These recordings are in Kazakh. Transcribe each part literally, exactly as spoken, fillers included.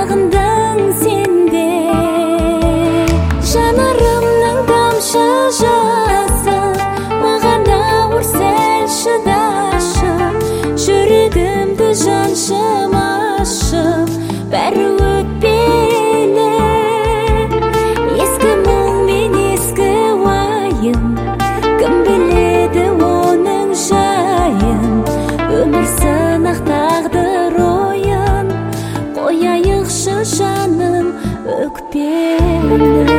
сағындың сенде жанарымның тамшы жасы маған да сәл шыдашы жүрегімді жаншымашы бәрі өтпелі ескі мұң мен ескі уайым кім біледі оның жайын өмір сынақ тағдыр ойын қояйықшы жаным өкпені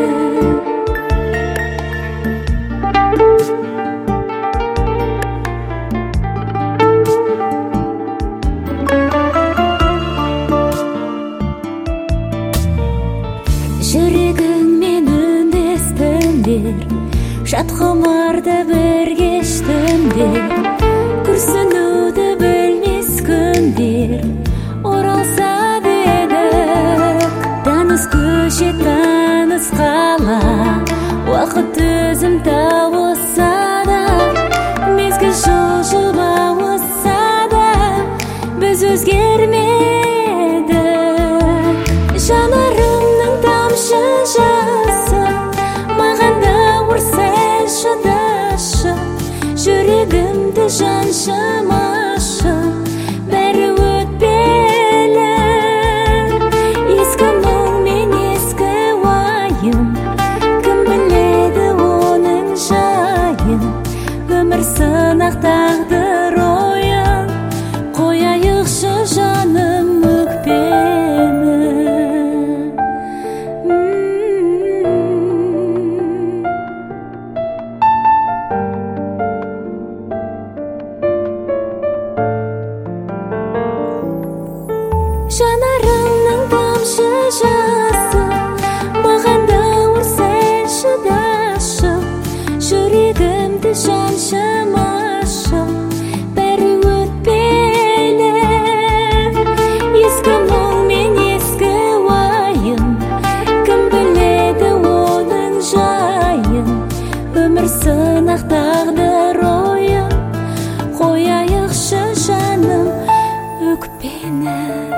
жүрегіңмен үндеспіңдер жат құмарды бір кештіңдер күрсінуді білмес күндер оралса дедік таныс көше таныс қала уақыт өзім тауыса да мезгіл жылжып ауыса да біз өзгермедік жанарымның тамшы жасы маған да сәл шыдашы жүрегімді жаншымашы бәрі өтпелі ескі мұң мен ескі уайым кім біледі оның жайын өмір сынақ тағдыр ойын қояйықшы жаным өкпені жанарымның тамшы жасы маған да сәл шыдашы жүрегімді жаншымашы бәрі өтпелі ескі мұң мен ескі уайым кім біледі оның жайын өмір сынақ тағдыр ойын қояйықшы жаным өкпені